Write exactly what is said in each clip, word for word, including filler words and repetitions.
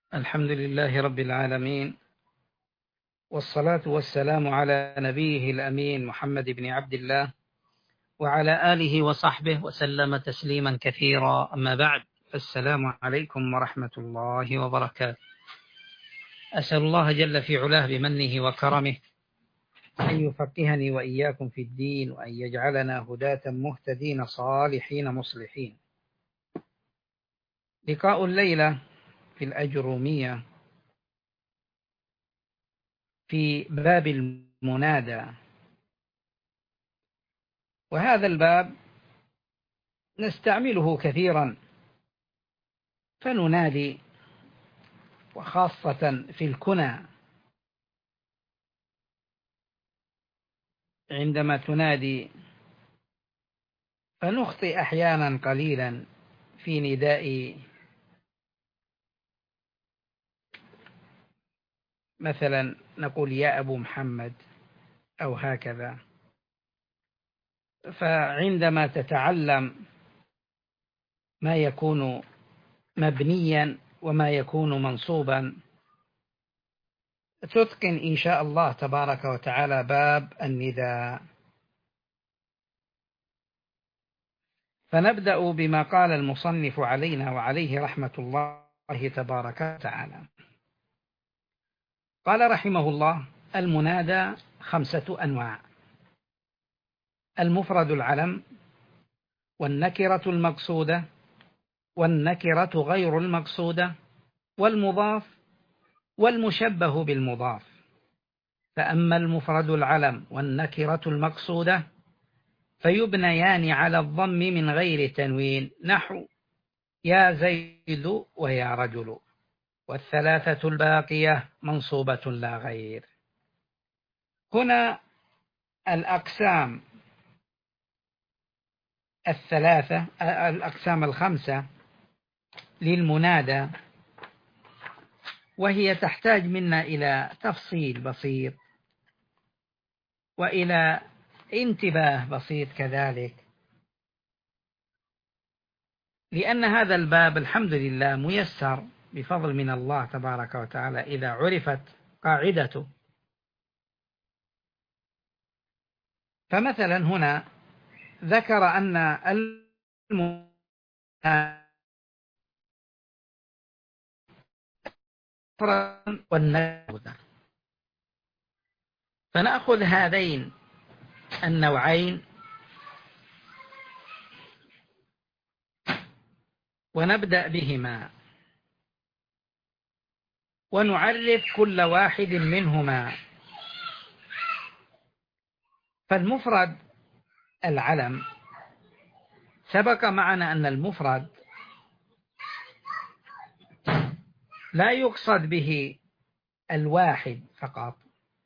الحمد لله رب العالمين، والصلاة والسلام على نبيه الأمين محمد بن عبد الله وعلى آله وصحبه وسلم تسليما كثيرا. أما بعد، السلام عليكم ورحمة الله وبركاته. أسأل الله جل في علاه بمنه وكرمه أن يفقهني وإياكم في الدين، وأن يجعلنا هداة مهتدين صالحين مصلحين. لقاء الليلة في الأجرومية في باب المنادى، وهذا الباب نستعمله كثيرا فننادي، وخاصة في الكنى عندما تنادي فنخطئ أحيانا قليلا في نداء مثلا نقول يا أبو محمد أو هكذا. فعندما تتعلم ما يكون مبنيا وما يكون منصوبا تتقن إن شاء الله تبارك وتعالى باب النداء. فنبدأ بما قال المصنف علينا وعليه رحمة الله تبارك وتعالى. قال رحمه الله: المنادى خمسة أنواع: المفرد العلم، والنكرة المقصودة، والنكرة غير المقصودة، والمضاف، والمشبه بالمضاف. فأما المفرد العلم والنكرة المقصودة فيبنيان على الضم من غير تنوين، نحو يا زيد ويا رجل، والثلاثة الباقية منصوبة لا غير. هنا الأقسام الثلاثة الأقسام الخمسة للمنادى، وهي تحتاج منا إلى تفصيل بسيط وإلى انتباه بسيط كذلك، لأن هذا الباب الحمد لله ميسر بفضل من الله تبارك وتعالى إذا عرفت قاعدته. فمثلا هنا ذكر أن المنادى والنكرة، فنأخذ هذين النوعين ونبدأ بهما ونعرف كل واحد منهما. فالمفرد العلم سبق معنا أن المفرد لا يقصد به الواحد فقط،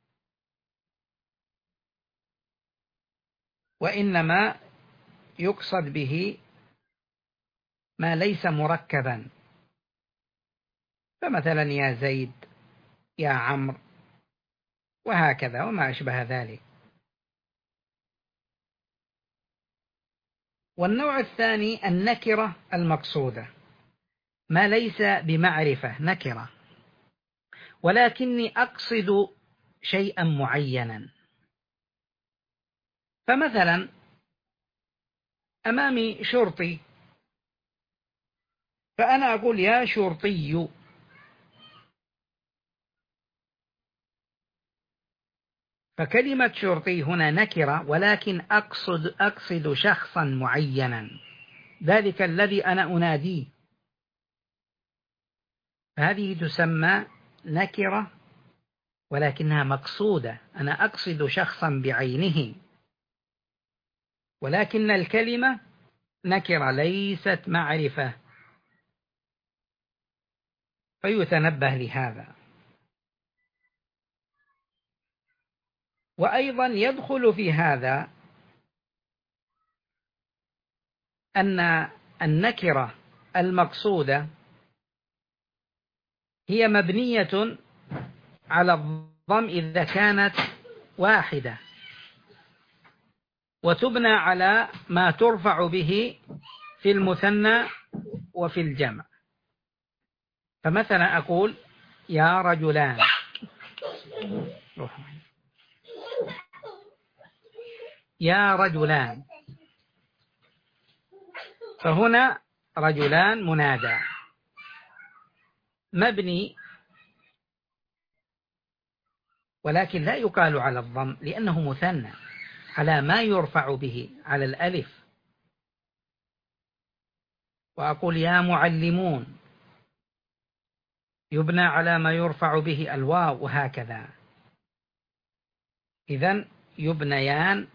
وإنما يقصد به ما ليس مركبا، فمثلا يا زيد، يا عمرو، وهكذا وما أشبه ذلك. والنوع الثاني النكرة المقصودة، ما ليس بمعرفة، نكرة ولكني أقصد شيئا معينا. فمثلا أمامي شرطي فأنا أقول يا شرطي، فكلمة شرطي هنا نكرة ولكن أقصد أقصد شخصا معينا، ذلك الذي أنا أناديه، فهذه تسمى نكرة ولكنها مقصودة، أنا أقصد شخصا بعينه، ولكن الكلمة نكرة ليست معرفة، فيتنبه لهذا. وأيضا يدخل في هذا أن النكرة المقصودة هي مبنية على الضم إذا كانت واحدة، وتبنى على ما ترفع به في المثنى وفي الجمع. فمثلا أقول يا رجلان، يا رجلان، فهنا رجلان منادى مبني، ولكن لا يقال على الضم لأنه مثنى، على ما يرفع به، على الألف. وأقول يا معلمون، يبنى على ما يرفع به الواو، وهكذا. إذن يبنيان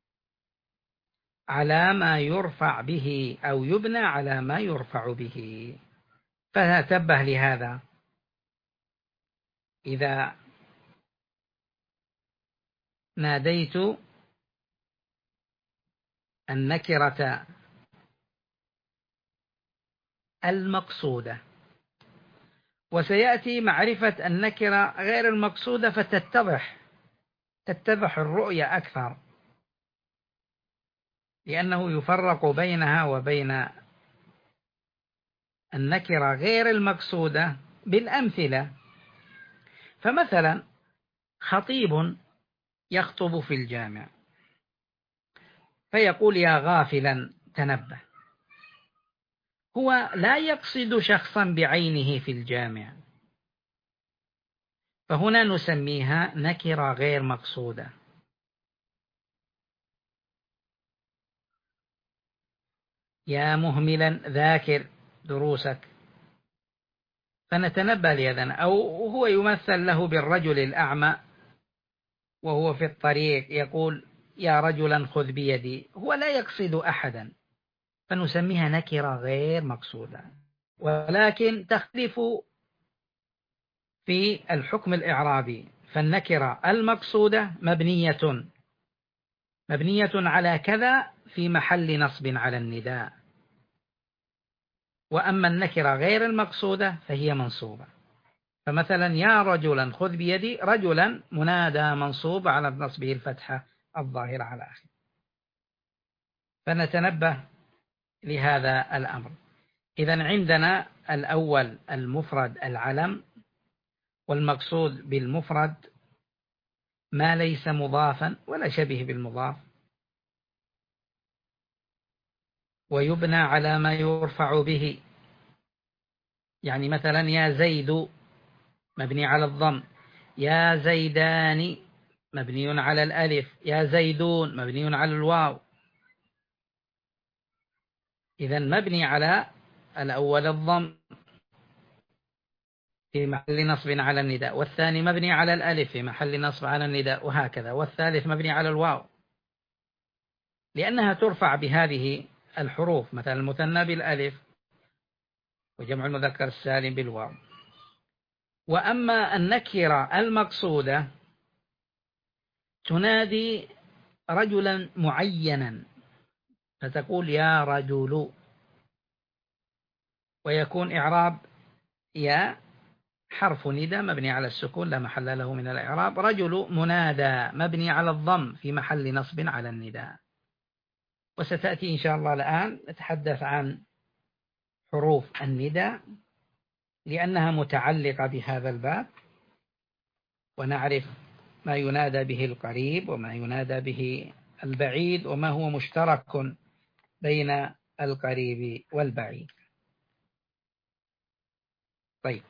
على ما يرفع به، أو يبنى على ما يرفع به. فتنبه لهذا، إذا ناديت النكرة المقصودة، وسيأتي معرفة النكرة غير المقصودة فتتضح تتضح الرؤية أكثر، لأنه يفرق بينها وبين النكرة غير المقصودة بالأمثلة. فمثلا خطيب يخطب في الجامع فيقول يا غافلا تنبه، هو لا يقصد شخصا بعينه في الجامع، فهنا نسميها نكرة غير مقصودة. يا مهملا ذاكر دروسك، فنتنبه لهذا. أو هو يمثل له بالرجل الأعمى وهو في الطريق يقول يا رجلا خذ بيدي، هو لا يقصد أحدا، فنسميها نكرة غير مقصودة، ولكن تختلف في الحكم الإعرابي. فالنكرة المقصودة مبنية مبنية على كذا في محل نصب على النداء، وأما النكرة غير المقصودة فهي منصوبة. فمثلا يا رجلا خذ بيدي، رجلا منادى منصوب على نصبه الفتحة الظاهرة على آخره. فنتنبه لهذا الأمر. إذن عندنا الأول المفرد العلم، والمقصود بالمفرد ما ليس مضافا ولا شبيه بالمضاف، ويبنى على ما يرفع به. يعني مثلا يا زيد مبني على الضم، يا زيدان مبني على الألف، يا زيدون مبني على الواو. إذن مبني على الأول الضم في محل نصب على النداء، والثاني مبني على الألف في محل نصب على النداء، وهكذا، والثالث مبني على الواو لأنها ترفع بهذه الحروف، مثلا المثنى بالألف وجمع المذكر السالم بالواو. وأما النكرة المقصودة تنادي رجلا معينا، فتقول يا رجل، ويكون إعراب يا حرف ندى مبني على السكون لا محل له من الإعراب، رجل منادى مبني على الضم في محل نصب على النداء. وستأتي إن شاء الله الآن نتحدث عن حروف النداء لأنها متعلقة بهذا الباب، ونعرف ما ينادى به القريب وما ينادى به البعيد، وما هو مشترك بين القريب والبعيد. طيب،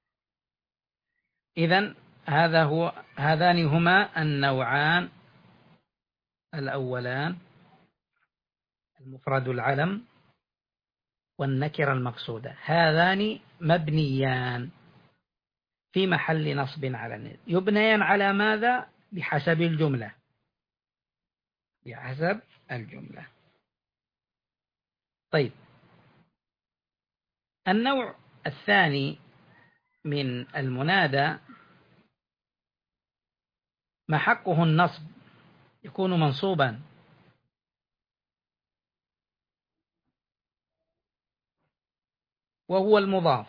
إذن هذا هو هذان هما النوعان الأولان، المفرد العلم والنكرة المقصودة، هذان مبنيان في محل نصب على النداء. يبنيان على ماذا؟ بحسب الجملة بحسب الجملة. طيب، النوع الثاني من المنادى ما حقه النصب، يكون منصوبا، وهو المضاف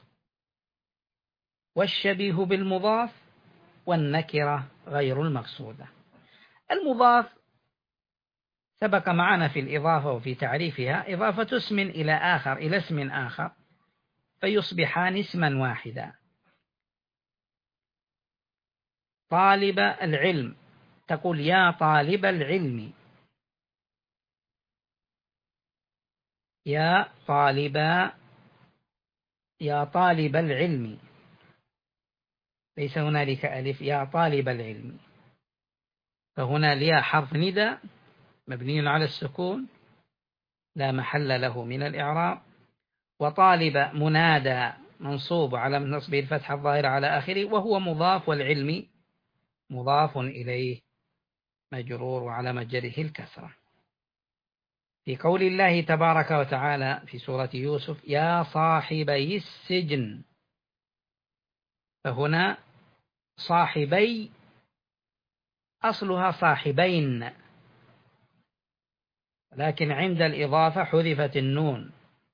والشبيه بالمضاف والنكرة غير المقصودة. المضاف سبق معنا في الإضافة وفي تعريفها إضافة اسم إلى آخر إلى اسم آخر، فيصبحان اسما واحدا. طالب العلم تقول يا طالب العلم، يا طالب يا طالب العلم، ليس هنالك ألف، يا طالب العلم. فهنا الياء حرف نداء مبني على السكون لا محل له من الإعراب، وطالب منادى منصوب على نصبه الفتحة الظاهرة على آخره، وهو مضاف، والعلم مضاف إليه مجرور وعلى مجره الكسرة. في قول الله تبارك وتعالى في سورة يوسف يا صاحبي السجن، فهنا صاحبي أصلها صاحبين، لكن عند الإضافة حذفت النون،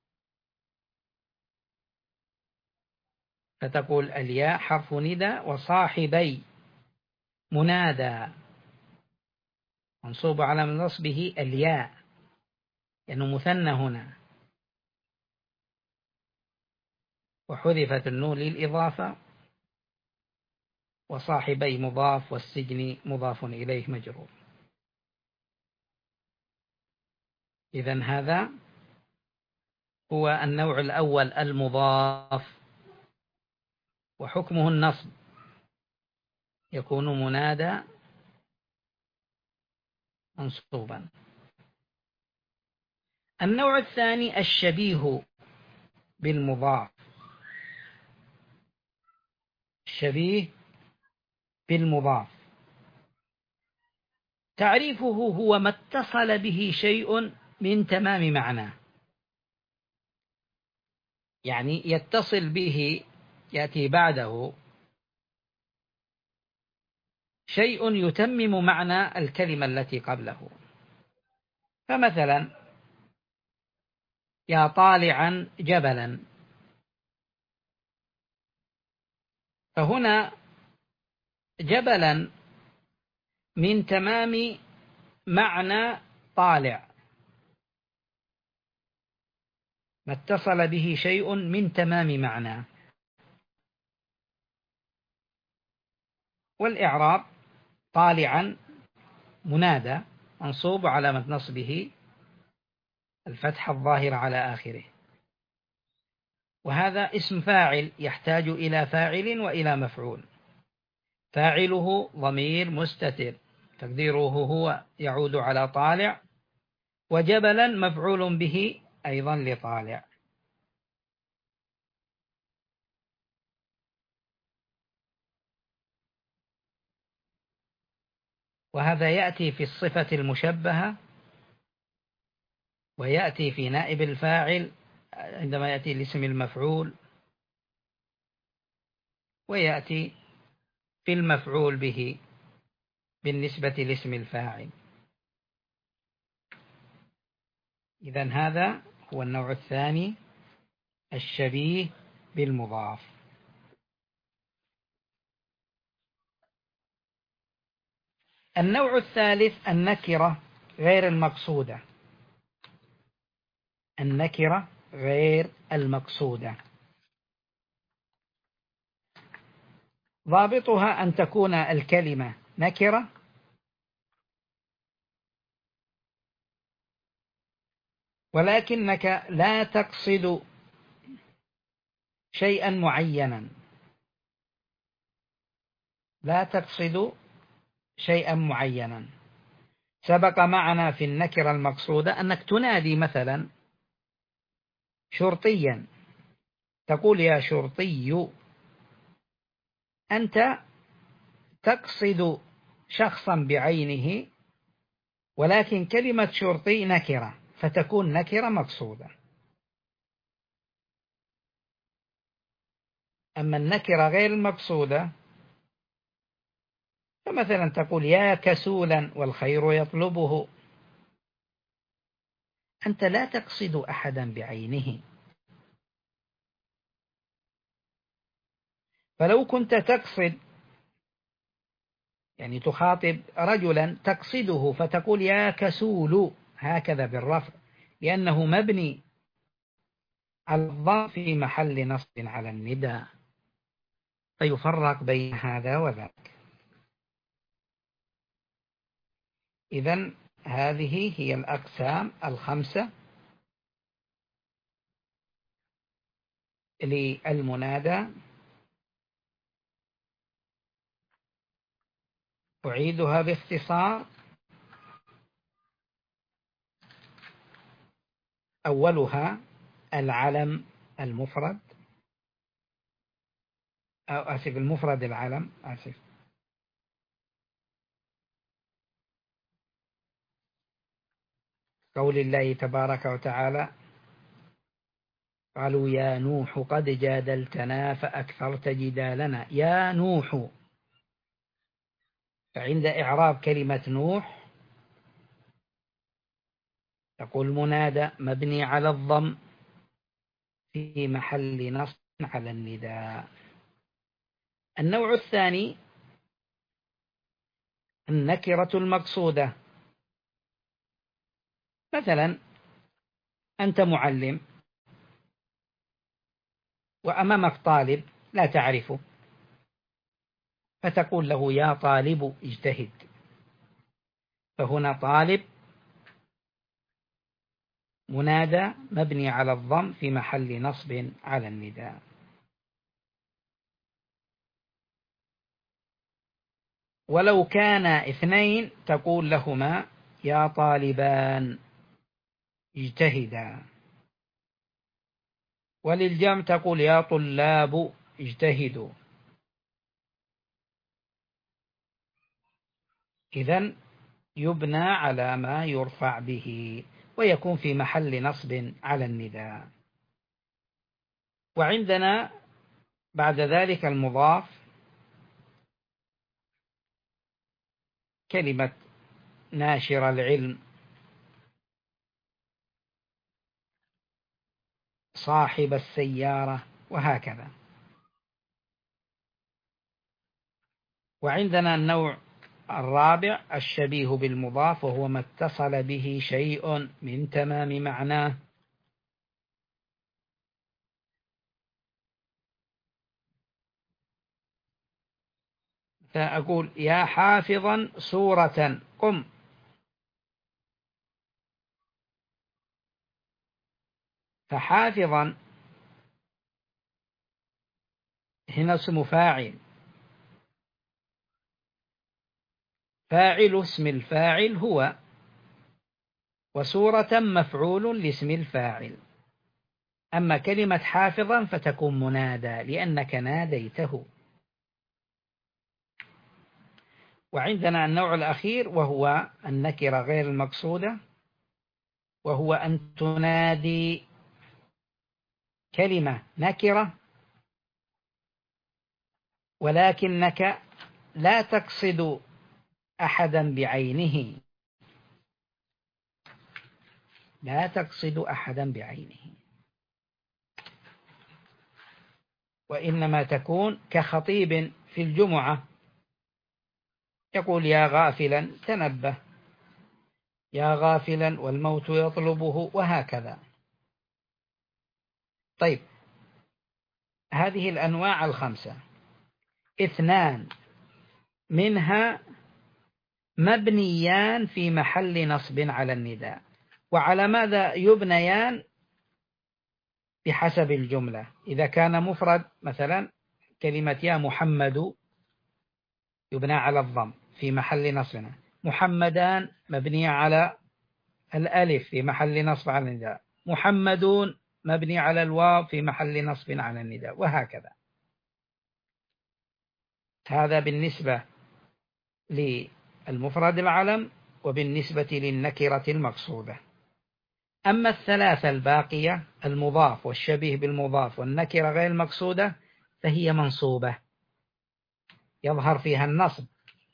فتقول الياء حرف نداء، وصاحبي منادى منصوب على نصبه الياء لأنه يعني مثنى هنا، وحذفت النون للإضافة، وصاحبي مضاف، والسجن مضاف إليه مجرور. إذن هذا هو النوع الأول المضاف، وحكمه النصب، يكون منادى منصوبا. النوع الثاني الشبيه بالمضاف، الشبيه بالمضاف تعريفه هو ما اتصل به شيء من تمام معناه، يعني يتصل به، يأتي بعده شيء يتمم معنى الكلمة التي قبله. فمثلا يا طالعا جبلا، فهنا جبلا من تمام معنى طالع، ما اتصل به شيء من تمام معناه. والإعراب طالعا منادى منصوب علامة نصبه الفتحة الظاهرة على آخره، وهذا اسم فاعل يحتاج إلى فاعل وإلى مفعول. فاعله ضمير مستتر تقديره هو يعود على طالع، وجبلا مفعول به أيضا لطالع. وهذا يأتي في الصفة المشبهة، ويأتي في نائب الفاعل عندما يأتي الاسم المفعول، ويأتي في المفعول به بالنسبة لاسم الفاعل. إذن هذا هو النوع الثاني الشبيه بالمضاف. النوع الثالث النكرة غير المقصودة، النكرة غير المقصودة ضابطها أن تكون الكلمة نكرة ولكنك لا تقصد شيئا معينا، لا تقصد شيئا معينا. سبق معنا في النكرة المقصودة أنك تنادي مثلا شرطيا، تقول يا شرطي، أنت تقصد شخصا بعينه، ولكن كلمة شرطي نكرة فتكون نكرة مقصودة. أما النكرة غير المقصودة فمثلا تقول يا كسولا والخير يطلبه، أنت لا تقصد أحدا بعينه. فلو كنت تقصد، يعني تخاطب رجلا تقصده فتقول يا كسول هكذا بالرفع، لأنه مبني على الضم في محل نصب على النداء، فيفرق بين هذا وذاك. إذن هذه هي الأقسام الخمسة للمنادى. أعيدها باختصار: أولها العلم المفرد، أو آسف المفرد العلم، آسف قول الله تبارك وتعالى: قالوا يا نوح قد جادلتنا فأكثرت جدالنا. يا نوح، فعند إعراب كلمة نوح تقول منادى مبني على الضم في محل نصب على النداء. النوع الثاني النكرة المقصودة. مثلا أنت معلم وأمامك طالب لا تعرفه، فتقول له يا طالب اجتهد. فهنا طالب منادى مبني على الضم في محل نصب على النداء. ولو كان اثنين تقول لهما يا طالبان اجتهدا. وللجمع تقول يا طلاب اجتهدوا. إذن يبنى على ما يرفع به ويكون في محل نصب على النداء. وعندنا بعد ذلك المضاف، كلمة ناشر العلم، صاحب السيارة، وهكذا. وعندنا النوع الرابع الشبيه بالمضاف، وهو ما اتصل به شيء من تمام معناه. فأقول يا حافظا سورة قم. فحافظا هنا اسم فاعل، فاعل اسم الفاعل هو، وسورة مفعول لاسم الفاعل. أما كلمة حافظا فتكون منادى لأنك ناديته. وعندنا النوع الأخير وهو النكرة غير المقصودة، وهو أن تنادي كلمة نكرة ولكنك لا تقصد أحدا بعينه، لا تقصد أحدا بعينه، وإنما تكون كخطيب في الجمعة يقول يا غافلا تنبه، يا غافلا والموت يطلبه، وهكذا. طيب، هذه الأنواع الخمسة اثنان منها مبنيان في محل نصب على النداء. وعلى ماذا يبنيان؟ بحسب الجملة. إذا كان مفرد مثلا كلمة يا محمد يبنى على الضم في محل نصب، محمدان مبني على الألف في محل نصب على النداء، محمدون مبني على الواو في محل نصب على النداء، وهكذا. هذا بالنسبة للمفرد العلم وبالنسبة للنكرة المقصودة. أما الثلاثة الباقية المضاف والشبيه بالمضاف والنكرة غير المقصودة فهي منصوبة يظهر فيها النصب.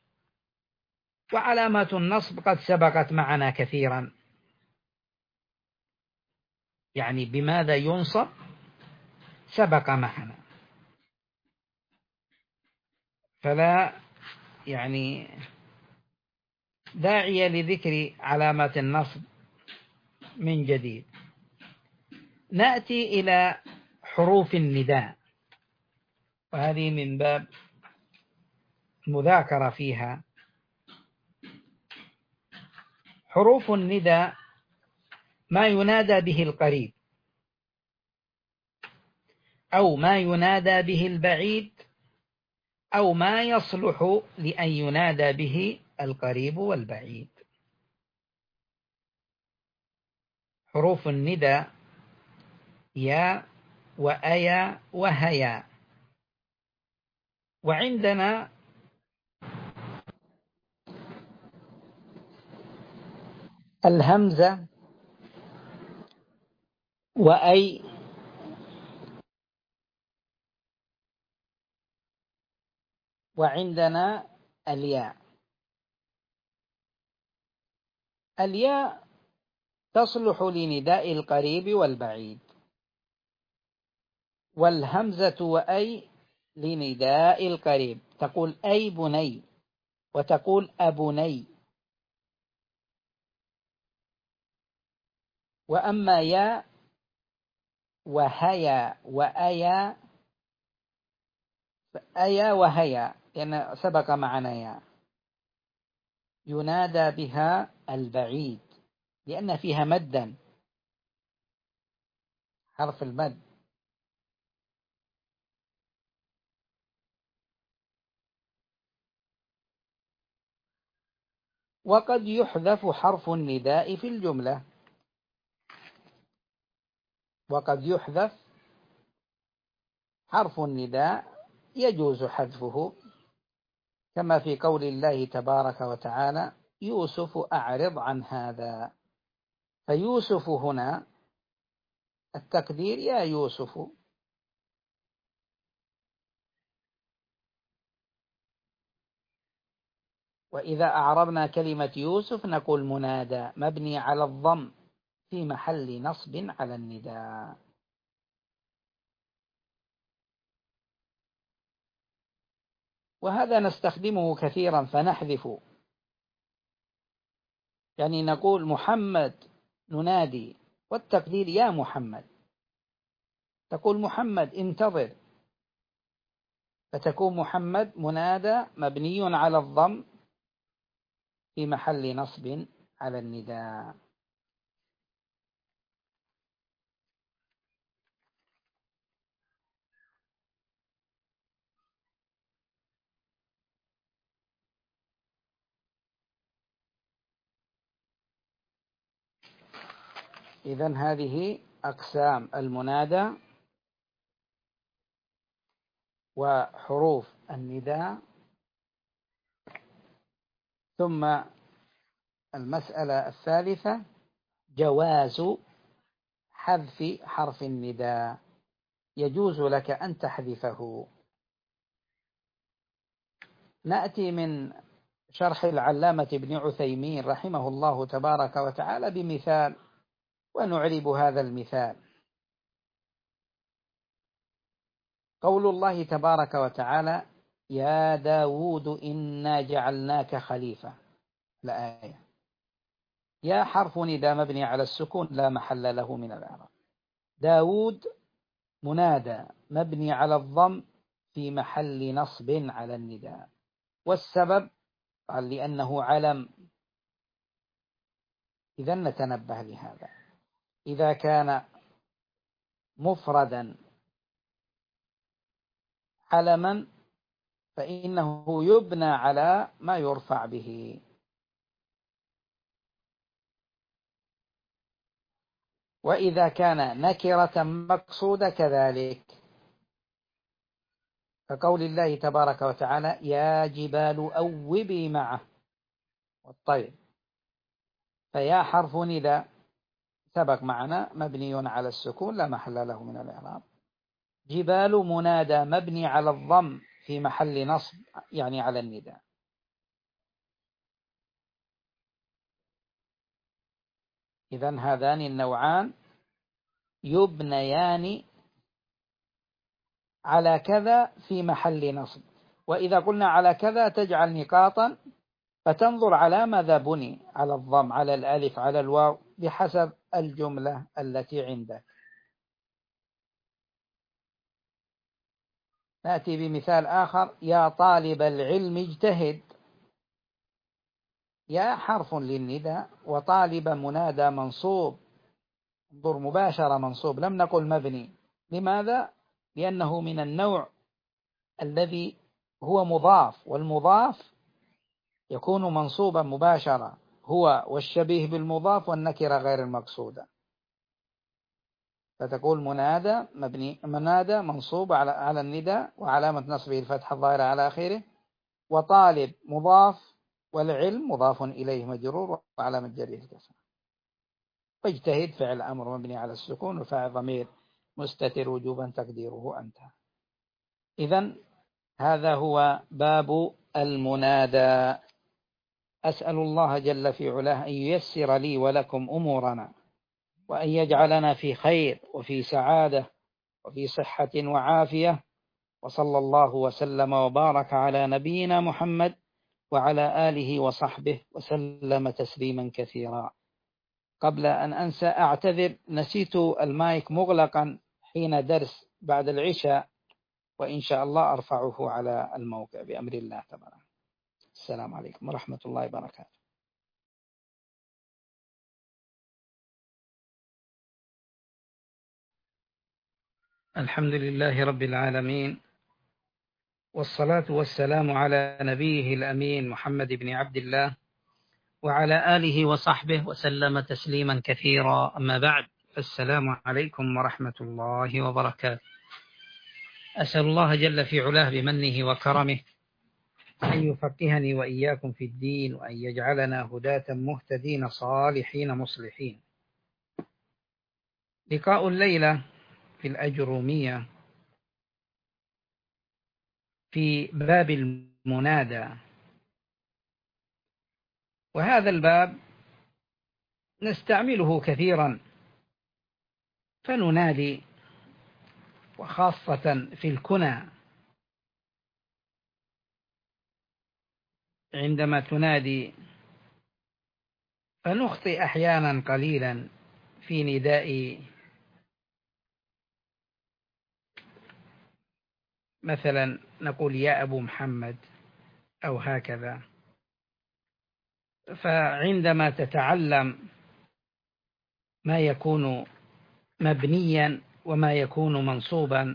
وعلامات النصب قد سبقت معنا كثيرا، يعني بماذا ينصب سبق معنا، فلا يعني داعي لذكر علامات النصب من جديد. نأتي إلى حروف النداء، وهذه من باب المذاكرة فيها. حروف النداء ما ينادى به القريب، أو ما ينادى به البعيد، أو ما يصلح لأن ينادى به القريب والبعيد. حروف النداء يا وأيا وهيا. وعندنا الهمزة وأي وعندنا الياء. الياء تصلح لنداء القريب والبعيد، والهمزة وأي لنداء القريب، تقول أي بني وتقول أبني. وأما يا وهيا وأيا، أيا وهيا لأن سبق معنا يا، ينادى بها البعيد لأن فيها مدا، حرف المد. وقد يحذف حرف النداء في الجملة، وقد يحذف حرف النداء يجوز حذفه، كما في قول الله تبارك وتعالى يوسف أعرض عن هذا. فيوسف هنا التقدير يا يوسف. وإذا أعربنا كلمة يوسف نقول منادى مبني على الضم في محل نصب على النداء. وهذا نستخدمه كثيرا فنحذف، يعني نقول محمد ننادي والتقدير يا محمد، تقول محمد انتظر، فتكون محمد منادى مبني على الضم في محل نصب على النداء. إذن هذه أقسام المنادى وحروف النداء. ثم المسألة الثالثة جواز حذف حرف النداء، يجوز لك أن تحذفه. نأتي من شرح العلامة ابن عثيمين رحمه الله تبارك وتعالى بمثال ونعرب هذا المثال. قول الله تبارك وتعالى يا داود إنا جعلناك خليفة، الآية. يا حرف نداء مبني على السكون لا محل له من الإعراب. داود منادى مبني على الضم في محل نصب على النداء. والسبب قال لأنه علم. إذا نتنبه لهذا، إذا كان مفردا علما فإنه يبنى على ما يرفع به. وإذا كان نكرة مقصودة كذلك، كقول الله تبارك وتعالى يا جبال أوبي معه والطير. فيا حرف نداء سبق معنا مبني على السكون لا محل له من الإعراب. جبال منادى مبني على الضم في محل نصب يعني على النداء. إذن هذان النوعان يبنيان على كذا في محل نصب. وإذا قلنا على كذا تجعل نقاطا فتنظر على ماذا بني، على الضم على الألف على الواو بحسب الجملة التي عندك. نأتي بمثال آخر: يا طالب العلم اجتهد. يا حرف للنداء، وطالب منادى منصوب. انظر، مباشرة منصوب، لم نقل مبني. لماذا؟ لأنه من النوع الذي هو مضاف، والمضاف يكون منصوبا مباشرة، هو والشبيه بالمضاف والنكرة غير المقصودة. فتقول منادى مبني، منادى منصوب على على النداء وعلامة نصبه الفتحة الظاهرة على آخره، وطالب مضاف، والعلم مضاف إليه مجرور وعلامة جره الكسر. واجتهد فعل أمر مبني على السكون، وفاعل ضمير مستتر وجوبا تقديره أنت. إذن هذا هو باب المنادى. أسأل الله جل في علاه أن ييسر لي ولكم أمورنا، وأن يجعلنا في خير وفي سعادة وفي صحة وعافية. وصلى الله وسلم وبارك على نبينا محمد وعلى آله وصحبه وسلم تسليما كثيرا. قبل أن أنسى أعتذر، نسيت المايك مغلقا حين درس بعد العشاء، وإن شاء الله أرفعه على الموقع بأمر الله تبارك. السلام عليكم ورحمة الله وبركاته. الحمد لله رب العالمين، والصلاة والسلام على نبيه الأمين محمد بن عبد الله وعلى آله وصحبه وسلم تسليما كثيرا. أما بعد، السلام عليكم ورحمة الله وبركاته. أسأل الله جل في علاه بمنه وكرمه أن يفقهني وإياكم في الدين، وأن يجعلنا هداة مهتدين صالحين مصلحين. لقاء الليلة في الأجرومية في باب المنادى، وهذا الباب نستعمله كثيرا فننادي، وخاصة في الكنى عندما تنادي فنخطئ أحيانا قليلا في نداء مثلا نقول يا أبو محمد أو هكذا. فعندما تتعلم ما يكون مبنيا وما يكون منصوبا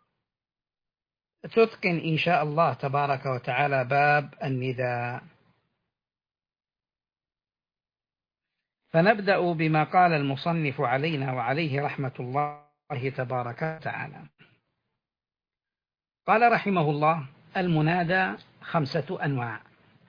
تتقن إن شاء الله تبارك وتعالى باب النداء. فنبدأ بما قال المصنف علينا وعليه رحمة الله تبارك وتعالى. قال رحمه الله: المنادى خمسة أنواع: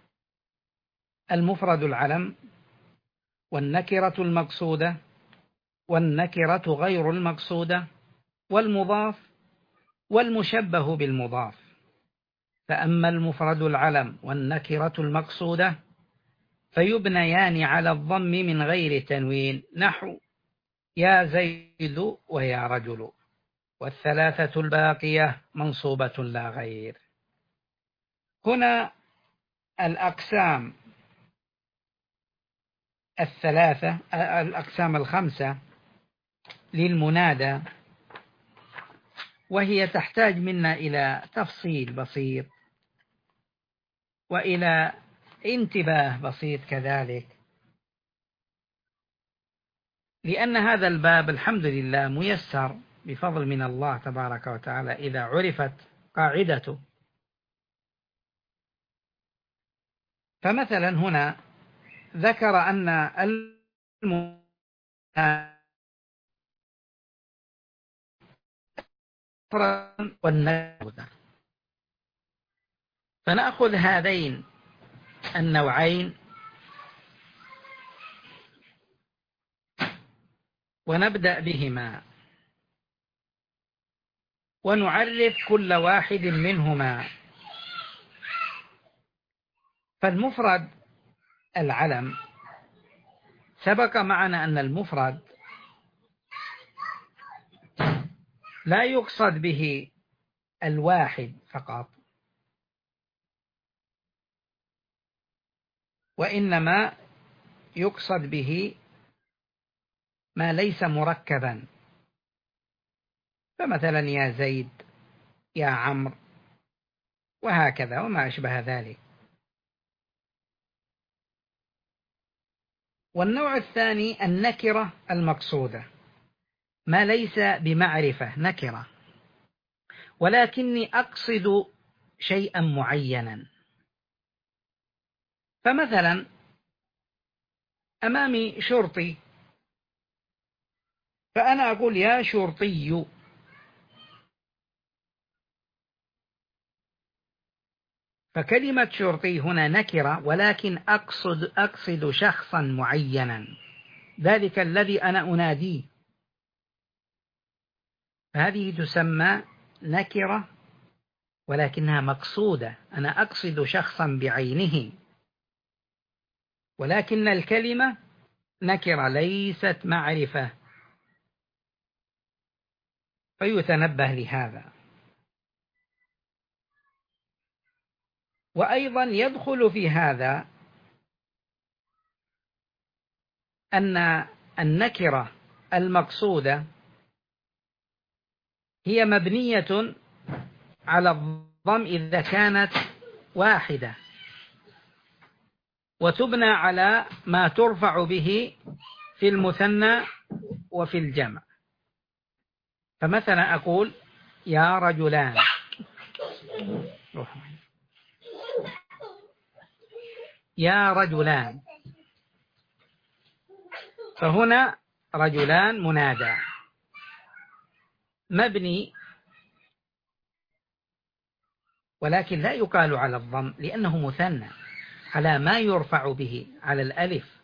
المفرد العلم، والنكرة المقصودة، والنكرة غير المقصودة، والمضاف، والمشبه بالمضاف. فأما المفرد العلم والنكرة المقصودة فيبنيان على الضم من غير تنوين، نحو يا زيد ويا رجل، والثلاثة الباقية منصوبة لا غير. هنا الأقسام الثلاثة، الأقسام الخمسة للمنادى، وهي تحتاج منا إلى تفصيل بسيط وإلى انتباه بسيط كذلك، لأن هذا الباب الحمد لله ميسر بفضل من الله تبارك وتعالى إذا عرفت قاعدته. فمثلا هنا ذكر أن المنادى والنكرة، فنأخذ هذين النوعين ونبدأ بهما ونعرف كل واحد منهما. فالمفرد العلم سبق معنا أن المفرد لا يقصد به الواحد فقط، وإنما يقصد به ما ليس مركبا. فمثلا يا زيد يا عمرو، وهكذا وما أشبه ذلك. والنوع الثاني النكرة المقصودة، ما ليس بمعرفة، نكرة، ولكني أقصد شيئا معينا. فمثلا أمامي شرطي، فأنا أقول يا شرطي، فكلمة شرطي هنا نكرة، ولكن أقصد أقصد شخصا معينا، ذلك الذي أنا أناديه، فهذه تسمى نكرة ولكنها مقصودة، أنا أقصد شخصا بعينه، ولكن الكلمة نكرة ليست معرفة، فيتنبه لهذا. وأيضا يدخل في هذا أن النكرة المقصودة هي مبنية على الضم إذا كانت واحدة، وتبنى على ما ترفع به في المثنى وفي الجمع. فمثلا أقول يا رجلان، يا رجلان، فهنا رجلان منادى مبني، ولكن لا يقال على الضم لأنه مثنى، على ما يرفع به، على الألف.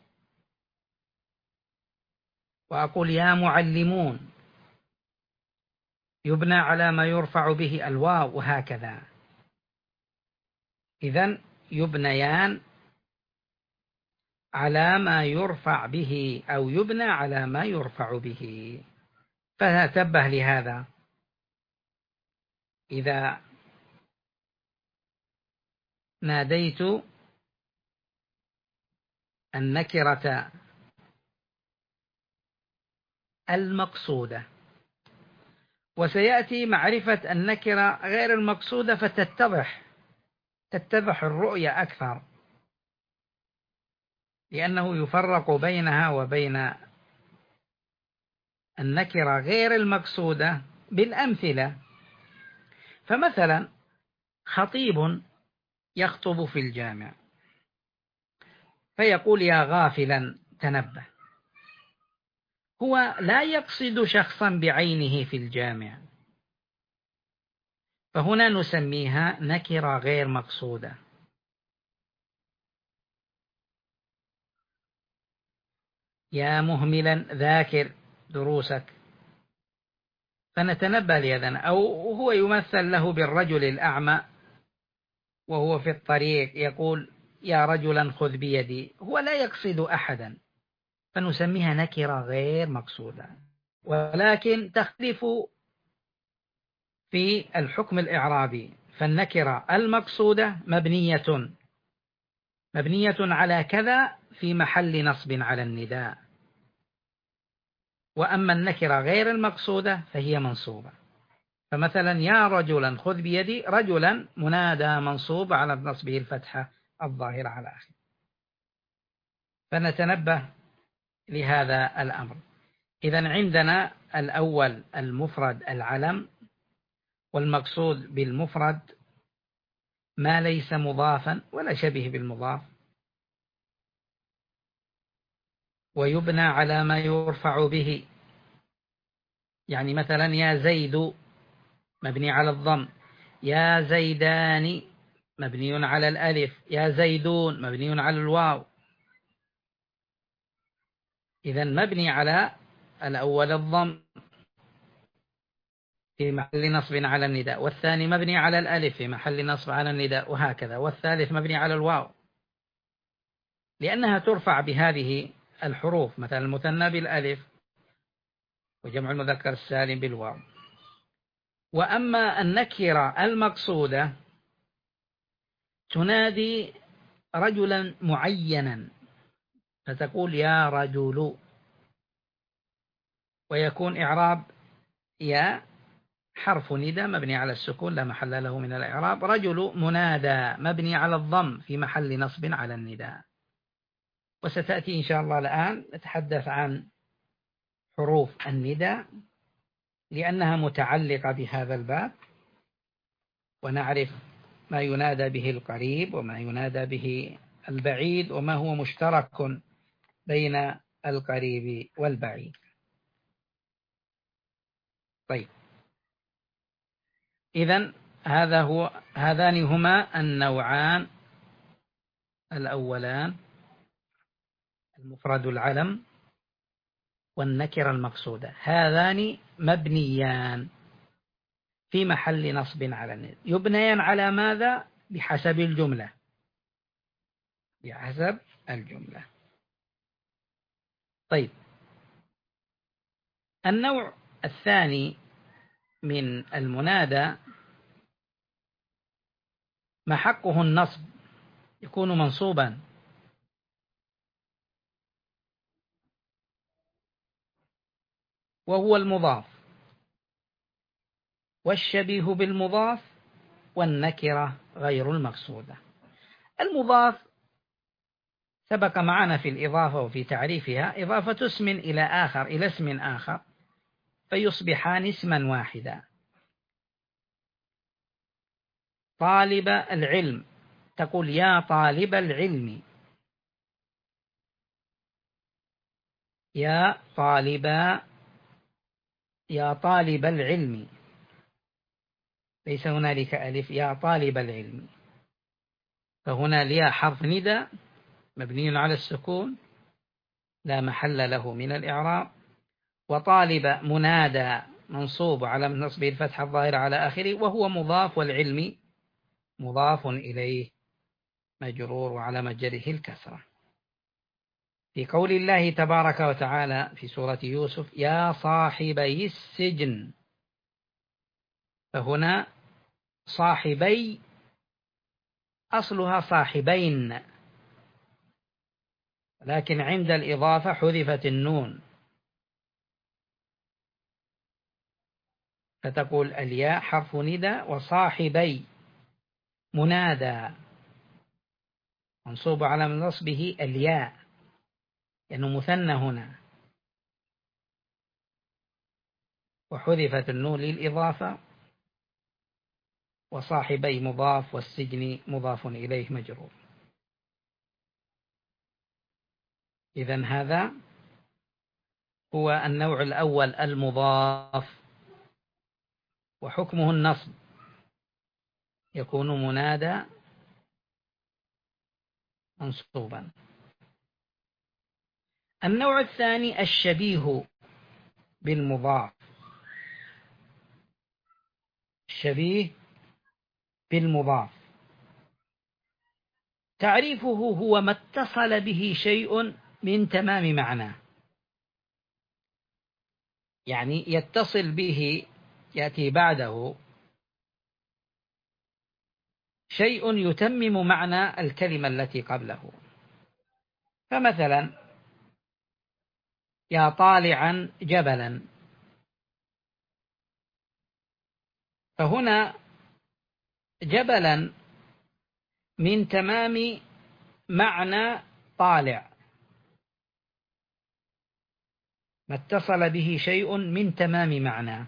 وأقول يا معلمون، يبنى على ما يرفع به الواو، وهكذا. إذن يبنيان على ما يرفع به أو يبنى على ما يرفع به، فتنبه لهذا. إذا ناديت النكرة المقصودة، وسيأتي معرفة النكرة غير المقصودة فتتضح تتضح الرؤية أكثر، لأنه يفرق بينها وبين النكرة غير المقصودة بالأمثلة. فمثلا خطيب يخطب في الجامع فيقول يا غافلا تنبه، هو لا يقصد شخصا بعينه في الجامع، فهنا نسميها نكرة غير مقصودة. يا مهملا ذاكر دروسك، فنتنبه لهذا. أو هو يمثل له بالرجل الأعمى وهو في الطريق يقول يا رجلا خذ بيدي، هو لا يقصد أحدا، فنسميها نكرة غير مقصودة، ولكن تختلف في الحكم الإعرابي. فالنكرة المقصودة مبنية مبنية على كذا في محل نصب على النداء، وأما النكرة غير المقصودة فهي منصوبة. فمثلا يا رجلا خذ بيدي، رجلا منادى منصوب على نصبه الفتحة الظاهرة على آخره. فنتنبه لهذا الأمر. إذن عندنا الأول المفرد العلم، والمقصود بالمفرد ما ليس مضافا ولا شبيه بالمضاف، ويبنى على ما يرفع به. يعني مثلا يا زيد مبني على الضم، يا زيدان مبني على الألف، يا زيدون مبني على الواو. إذن مبني على الأول الضم في محل نصب على النداء، والثاني مبني على الألف في محل نصب على النداء، وهكذا، والثالث مبني على الواو لأنها ترفع بهذه الحروف، مثلا المثنى بالألف وجمع المذكر السالم بالواو. وأما النكرة المقصودة تنادي رجلا معينا، فتقول يا رجل، ويكون إعراب يا حرف ندى مبني على السكون لا محل له من الإعراب. رجل منادى مبني على الضم في محل نصب على النداء. وستأتي إن شاء الله الآن نتحدث عن حروف النداء لأنها متعلقة بهذا الباب، ونعرف ما ينادى به القريب وما ينادى به البعيد وما هو مشترك بين القريب والبعيد. طيب، إذن هذا هو هذان هما النوعان الأولان، المفرد العلم والنكرة المقصودة، هذان مبنيان في محل نصب على النداء. يبنيان على ماذا؟ بحسب الجملة، بحسب الجملة. طيب، النوع الثاني من المنادى ما حقه النصب، يكون منصوبا، وهو المضاف والشبيه بالمضاف والنكرة غير المقصودة. المضاف سبق معنا في الإضافة وفي تعريفها إضافة اسم إلى آخر، إلى اسم آخر، فيصبحان اسما واحدا. طالب العلم تقول يا طالب العلم، يا طالب يا طالب العلم، ليس هنالك ألف، يا طالب العلم. فهنا الياء حرف ندى مبني على السكون لا محل له من الإعراب، وطالب منادى منصوب على نصبه الفتحة الظاهرة على آخره، وهو مضاف، والعلم مضاف إليه مجرور وعلى جره الكسرة. في قول الله تبارك وتعالى في سورة يوسف يا صاحبي السجن، فهنا صاحبي أصلها صاحبين، لكن عند الإضافة حذفت النون، فتقول الياء حرف ندى وصاحبي منادى منصوب على نصبه الياء لأنه يعني مثنى هنا، وحذفت النون للإضافة، وصاحبي مضاف والسجن مضاف إليه مجرور. إذن هذا هو النوع الأول المضاف، وحكمه النصب، يكون منادى منصوبا. النوع الثاني الشبيه بالمضاف، الشبيه بالمضاف تعريفه هو ما اتصل به شيء من تمام معناه، يعني يتصل به، يأتي بعده شيء يتمم معنى الكلمة التي قبله. فمثلا يا طالعا جبلا، فهنا جبلا من تمام معنى طالع، ما اتصل به شيء من تمام معناه.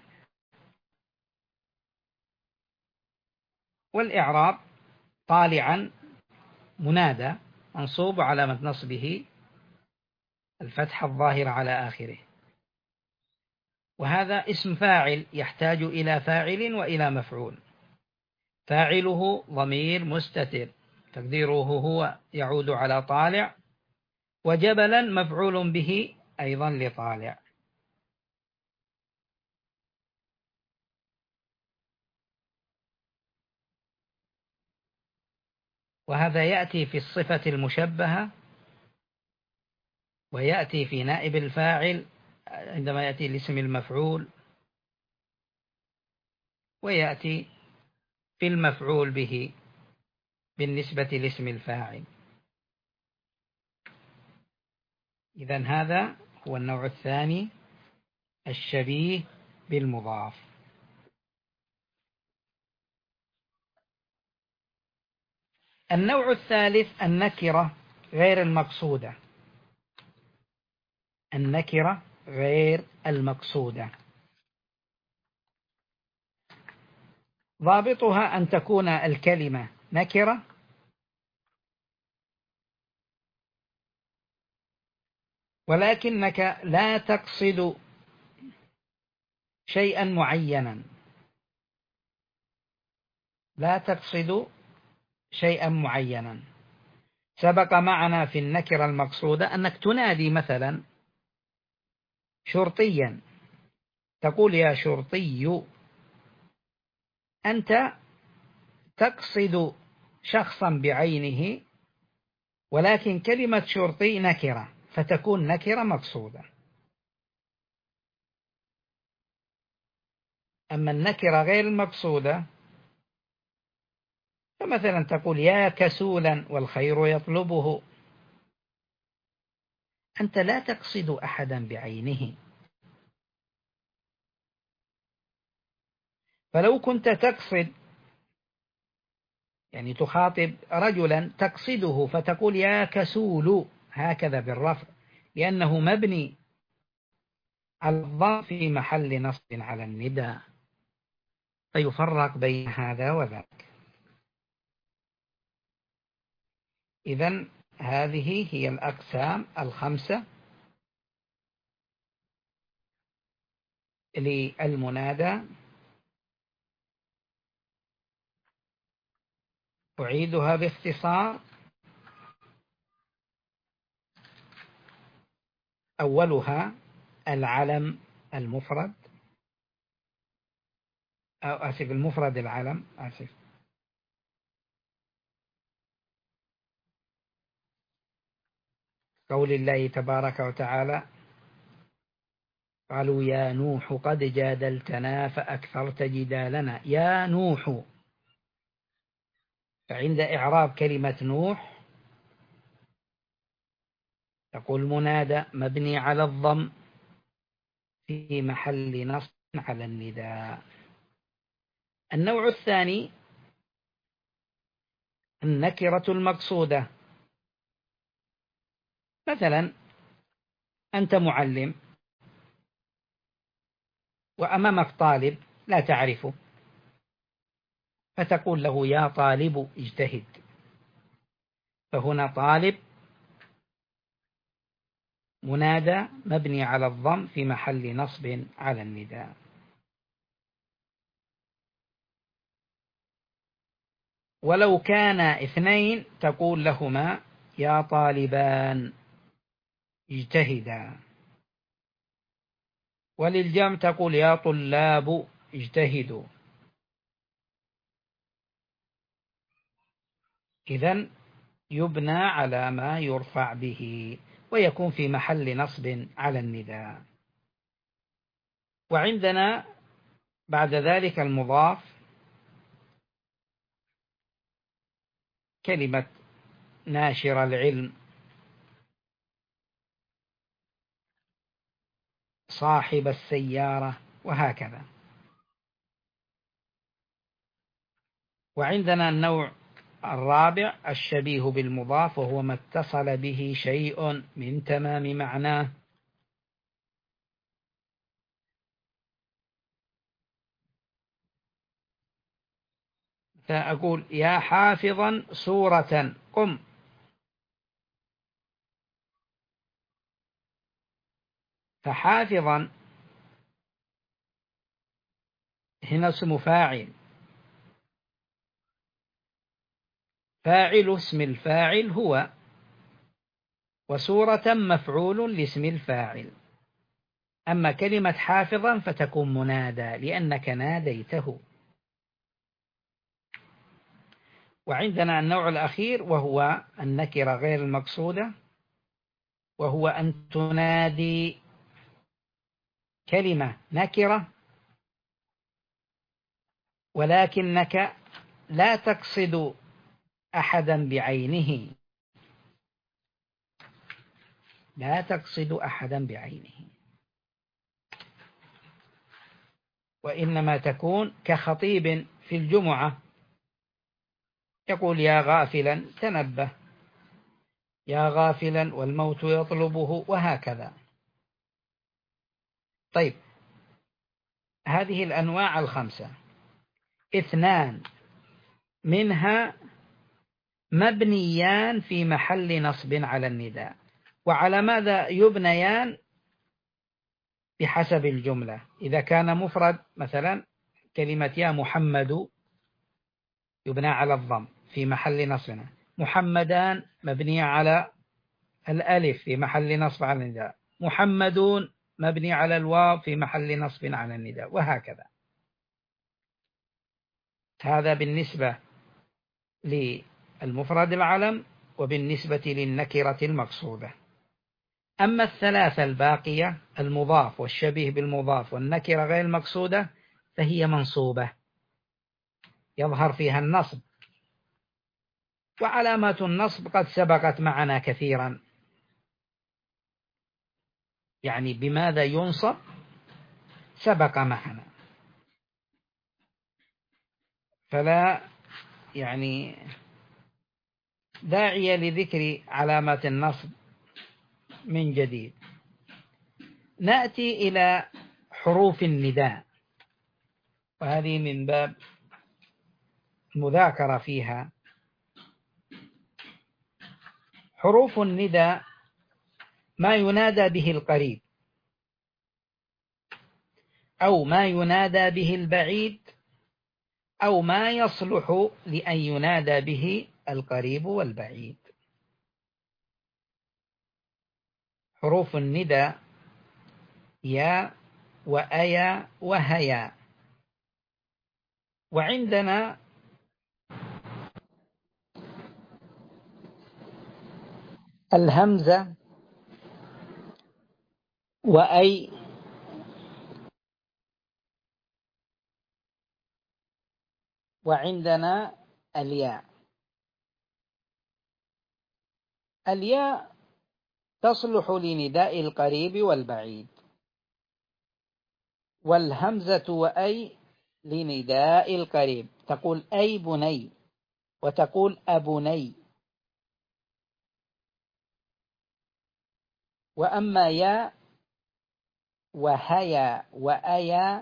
والإعراب طالعا منادى منصوب علامة نصبه الفتحة الظاهرة على آخره، وهذا اسم فاعل يحتاج إلى فاعل وإلى مفعول. فاعله ضمير مستتر تقديره هو يعود على طالع، وجبلا مفعول به أيضا لطالع. وهذا يأتي في الصفة المشبهة، ويأتي في نائب الفاعل عندما يأتي الاسم المفعول، ويأتي في المفعول به بالنسبة لاسم الفاعل. إذن هذا هو النوع الثاني الشبيه بالمضاف. النوع الثالث النكرة غير المقصودة. النكرة غير المقصودة ضابطها أن تكون الكلمة نكرة ولكنك لا تقصد شيئا معينا، لا تقصد شيئا معينا. سبق معنا في النكرة المقصودة أنك تنادي مثلا شرطيا، تقول يا شرطي، أنت تقصد شخصا بعينه، ولكن كلمة شرطي نكرة فتكون نكرة مقصودة. أما النكرة غير المقصودة فمثلا تقول يا كسولا والخير يطلبه، أنت لا تقصد أحدا بعينه. فلو كنت تقصد، يعني تخاطب رجلا تقصده فتقول يا كسول هكذا بالرفع، لأنه مبني على الضم في محل نصب على النداء، فيفرق بين هذا وذاك. إذن هذه هي الأقسام الخمسة للمنادى. أعيدها باختصار: أولها العلم المفرد، أو آسف المفرد العلم، آسف قول الله تبارك وتعالى: قالوا يا نوح قد جادلتنا فأكثرت جدالنا. يا نوح، فعند إعراب كلمة نوح تقول منادى مبني على الضم في محل نصب على النداء. النوع الثاني النكرة المقصودة. مثلا أنت معلم وأمامك طالب لا تعرفه، فتقول له يا طالب اجتهد. فهنا طالب منادى مبني على الضم في محل نصب على النداء. ولو كان اثنين تقول لهما يا طالبان اجتهدا. وللجمع تقول يا طلاب اجتهدوا. إذن يبنى على ما يرفع به ويكون في محل نصب على النداء. وعندنا بعد ذلك المضاف، كلمة ناشر العلم، صاحب السيارة، وهكذا. وعندنا النوع الرابع الشبيه بالمضاف، وهو ما اتصل به شيء من تمام معناه. فأقول يا حافظا سورة قم. فحافظا هنا اسم فاعل، فاعل اسم الفاعل هو، وسورة مفعول لاسم الفاعل. أما كلمة حافظا فتكون منادى لأنك ناديته. وعندنا النوع الأخير وهو النكرة غير المقصودة، وهو أن تنادي كلمة نكرة ولكنك لا تقصد أحدا بعينه، لا تقصد أحدا بعينه، وإنما تكون كخطيب في الجمعة يقول يا غافلا تنبه، يا غافلا والموت يطلبه، وهكذا. طيب، هذه الأنواع الخمسة اثنان منها مبنيان في محل نصب على النداء. وعلى ماذا يبنيان؟ بحسب الجملة. إذا كان مفرد مثلا كلمة يا محمد يبنى على الضم في محل نصب، محمدان مبني على الألف في محل نصب على النداء، محمدون مبني على الواو في محل نصب على النداء، وهكذا. هذا بالنسبة للمفرد العلم وبالنسبة للنكرة المقصودة. أما الثلاثة الباقية المضاف والشبيه بالمضاف والنكرة غير المقصودة فهي منصوبة يظهر فيها النصب، وعلامات النصب قد سبقت معنا كثيرا. يعني بماذا ينصب سبق معنا، فلا يعني داعي لذكر علامات النصب من جديد. نأتي إلى حروف النداء، وهذه من باب المذاكرة فيها. حروف النداء ما ينادى به القريب أو ما ينادى به البعيد أو ما يصلح لأن ينادى به القريب والبعيد. حروف النداء يا وأيا وهيا. وعندنا الهمزة وأي وعندنا الياء. الياء تصلح لنداء القريب والبعيد، والهمزة وأي لنداء القريب، تقول أي بني وتقول أبني. وأما يا وهيا وأيا،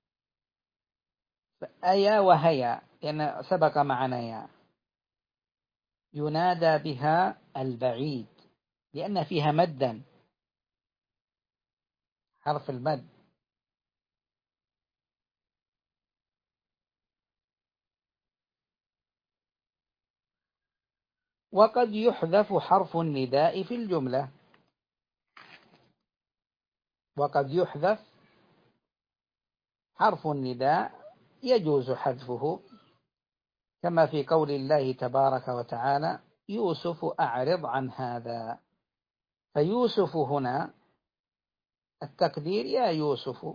أيا وهيا لأن سبق معنا يا، ينادى بها البعيد لأن فيها مدا، حرف المد. وقد يحذف حرف النداء في الجملة، وقد يحذف حرف النداء يجوز حذفه، كما في قول الله تبارك وتعالى يوسف أعرض عن هذا. فيوسف هنا التقدير يا يوسف.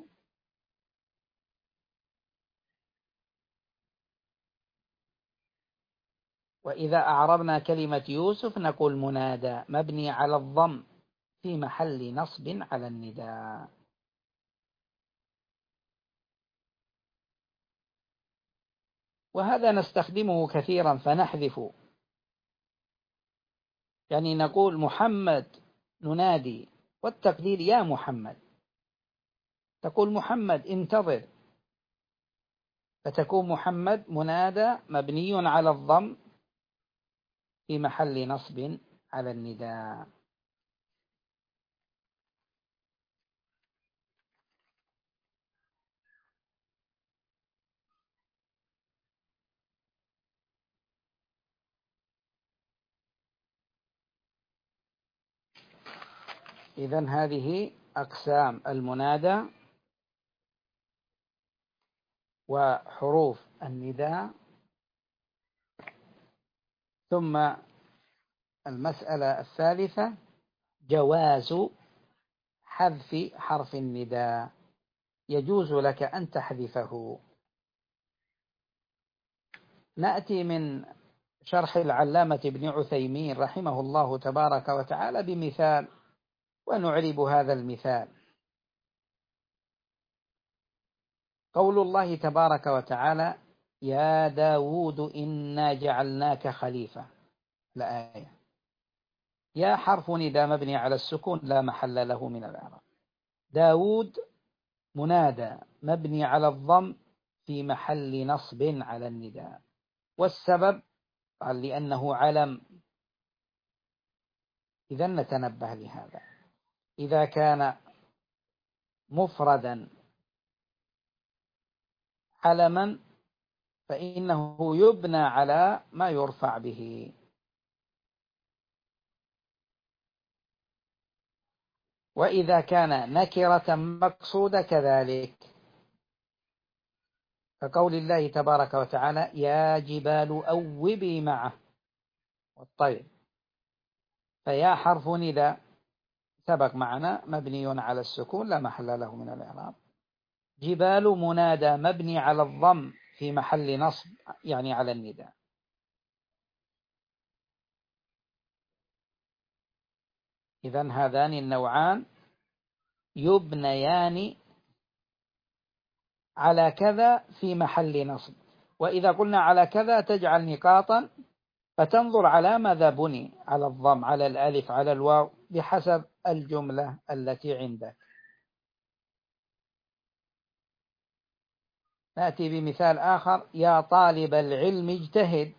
وإذا أعربنا كلمة يوسف نقول منادى مبني على الضم في محل نصب على النداء. وهذا نستخدمه كثيرا فنحذف، يعني نقول محمد ننادي والتقدير يا محمد، تقول محمد انتظر، فتكون محمد منادى مبني على الضم في محل نصب على النداء. إذن هذه أقسام المنادى وحروف النداء. ثم المسألة الثالثة جواز حذف حرف النداء، يجوز لك أن تحذفه. نأتي من شرح العلامة ابن عثيمين رحمه الله تبارك وتعالى بمثال ونعرب هذا المثال. قول الله تبارك وتعالى يا داود إنا جعلناك خليفة. الآية. يا حرف نداء مبني على السكون لا محل له من الإعراب. داود منادى مبني على الضم في محل نصب على النداء. والسبب قال لأنه علم. إذا نتنبه لهذا، إذا كان مفردا علما فإنه يبنى على ما يرفع به. وإذا كان نكرة مقصودة كذلك، كقول الله تبارك وتعالى يا جبال أوبي معه والطير. فيا حرف نداء سبق معنا مبني على السكون لا محل له من الإعراب. جبال منادى مبني على الضم في محل نصب يعني على النداء. إذن هذان النوعان يبنيان على كذا في محل نصب. وإذا قلنا على كذا تجعل نقاطا فتنظر على ماذا بني، على الضم، على الألف، على الواو، بحسب الجملة التي عندك. نأتي بمثال آخر. يا طالب العلم اجتهد.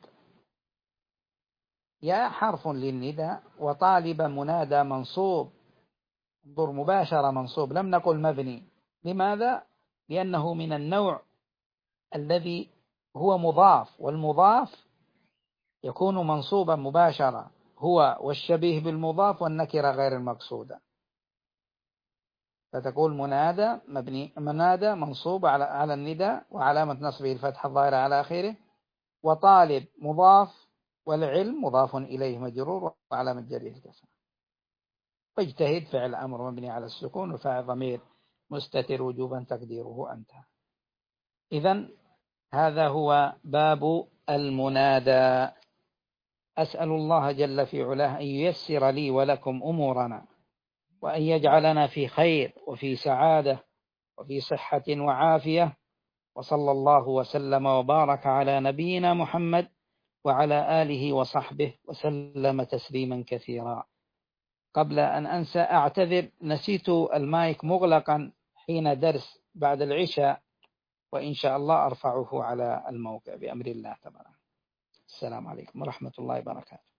يا حرف للنداء وطالب منادى منصوب. انظر مباشرة منصوب لم نقل مبني. لماذا؟ لأنه من النوع الذي هو مضاف، والمضاف يكون منصوبا مباشرة، هو والشبيه بالمضاف والنكرة غير المقصودة. فتقول منادى مبني، منادى منصوب على على النداء وعلامة نصبه الفتحة الظاهرة على آخره، وطالب مضاف والعلم مضاف إليه مجرور وعلامة جره الكسر. واجتهد فعل أمر مبني على السكون وفاعل ضمير مستتر وجوبا تقديره أنت. إذن هذا هو باب المنادى. أسأل الله جل في علاه أن ييسر لي ولكم أمورنا، وأن يجعلنا في خير وفي سعادة وفي صحة وعافية. وصلى الله وسلم وبارك على نبينا محمد وعلى آله وصحبه وسلم تسليما كثيرا. قبل أن أنسى أعتذر، نسيت المايك مغلقا حين درس بعد العشاء، وإن شاء الله أرفعه على الموقع بأمر الله تبارك. السلام عليكم ورحمة الله وبركاته.